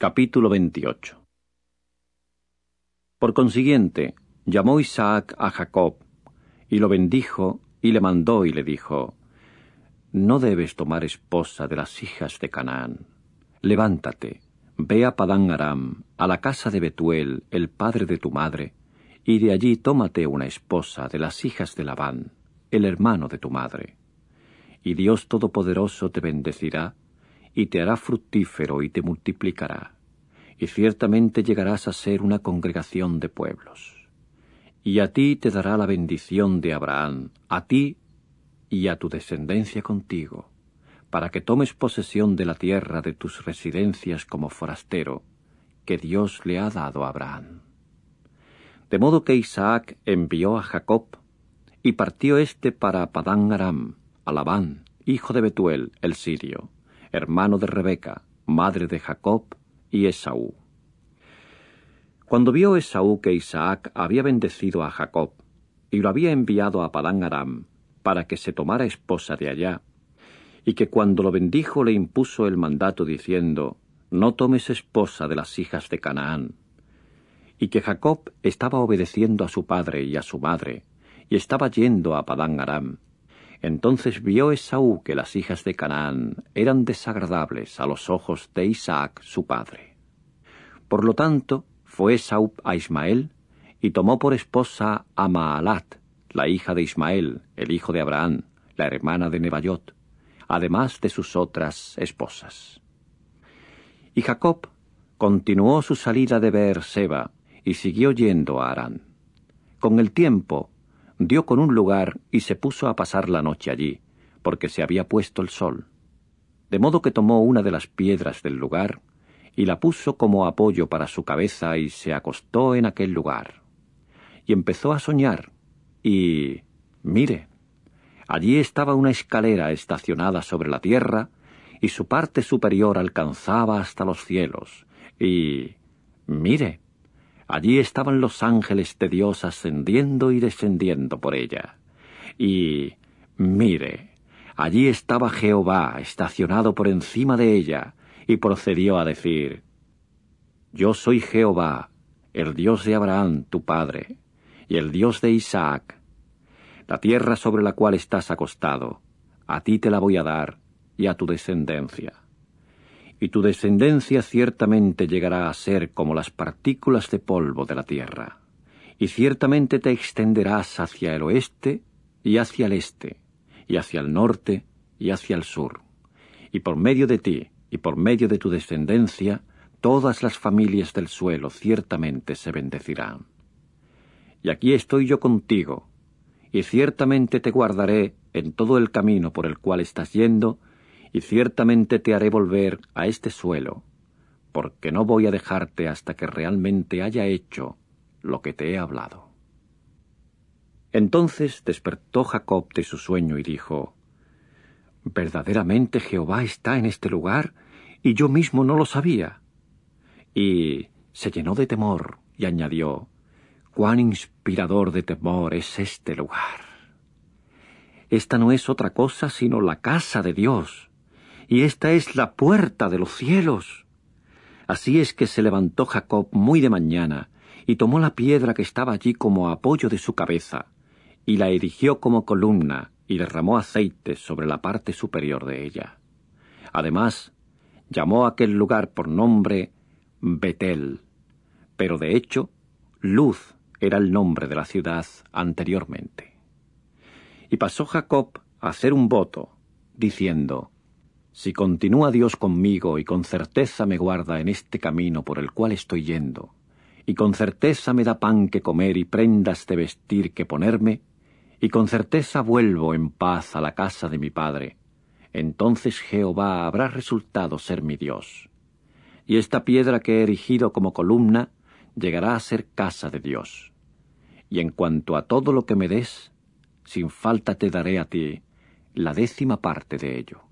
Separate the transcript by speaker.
Speaker 1: Capítulo 28. Por consiguiente, llamó Isaac a Jacob, y lo bendijo, y le mandó y le dijo: No debes tomar esposa de las hijas de Canaán. Levántate, ve a Padán Aram, a la casa de Betuel, el padre de tu madre, y de allí tómate una esposa de las hijas de Labán, el hermano de tu madre. Y Dios Todopoderoso te bendecirá, y te hará fructífero y te multiplicará, y ciertamente llegarás a ser una congregación de pueblos. Y a ti te dará la bendición de Abraham, a ti y a tu descendencia contigo, para que tomes posesión de la tierra de tus residencias como forastero, que Dios le ha dado a Abraham. De modo que Isaac envió a Jacob, y partió éste para Padán Aram, a Labán, hijo de Betuel, el sirio, hermano de Rebeca, madre de Jacob, y Esaú. Cuando vio Esaú que Isaac había bendecido a Jacob, y lo había enviado a Padán Aram, para que se tomara esposa de allá, y que cuando lo bendijo le impuso el mandato diciendo: No tomes esposa de las hijas de Canaán, y que Jacob estaba obedeciendo a su padre y a su madre, y estaba yendo a Padán Aram, entonces vio Esaú que las hijas de Canaán eran desagradables a los ojos de Isaac su padre. Por lo tanto, fue Esaú a Ismael, y tomó por esposa a Maalat, la hija de Ismael, el hijo de Abraham, la hermana de Nebaiot, además de sus otras esposas. Y Jacob continuó su salida de Beerseba, y siguió yendo a Harán. Con el tiempo, dio con un lugar y se puso a pasar la noche allí, porque se había puesto el sol. De modo que tomó una de las piedras del lugar, y la puso como apoyo para su cabeza, y se acostó en aquel lugar. Y empezó a soñar, y mire, allí estaba una escalera estacionada sobre la tierra, y su parte superior alcanzaba hasta los cielos, y mire, allí estaban los ángeles de Dios ascendiendo y descendiendo por ella. Y mire, allí estaba Jehová estacionado por encima de ella, y procedió a decir: Yo soy Jehová, el Dios de Abraham tu padre, y el Dios de Isaac. La tierra sobre la cual estás acostado, a ti te la voy a dar, y a tu descendencia. Y tu descendencia ciertamente llegará a ser como las partículas de polvo de la tierra, y ciertamente te extenderás hacia el oeste, y hacia el este, y hacia el norte, y hacia el sur. Y por medio de ti, y por medio de tu descendencia, todas las familias del suelo ciertamente se bendecirán. Y aquí estoy yo contigo, y ciertamente te guardaré en todo el camino por el cual estás yendo, y ciertamente te haré volver a este suelo, porque no voy a dejarte hasta que realmente haya hecho lo que te he hablado. Entonces despertó Jacob de su sueño y dijo: Verdaderamente Jehová está en este lugar, y yo mismo no lo sabía. Y se llenó de temor, y añadió: Cuán inspirador de temor es este lugar. Esta no es otra cosa sino la casa de Dios, y esta es la puerta de los cielos. Así es que se levantó Jacob muy de mañana, y tomó la piedra que estaba allí como apoyo de su cabeza, y la erigió como columna, y derramó aceite sobre la parte superior de ella. Además, llamó a aquel lugar por nombre Betel, pero de hecho, Luz era el nombre de la ciudad anteriormente. Y pasó Jacob a hacer un voto, diciendo: Si continúa Dios conmigo y con certeza me guarda en este camino por el cual estoy yendo, y con certeza me da pan que comer y prendas de vestir que ponerme, y con certeza vuelvo en paz a la casa de mi padre, entonces Jehová habrá resultado ser mi Dios. Y esta piedra que he erigido como columna llegará a ser casa de Dios. Y en cuanto a todo lo que me des, sin falta te daré a ti la 10ª parte de ello.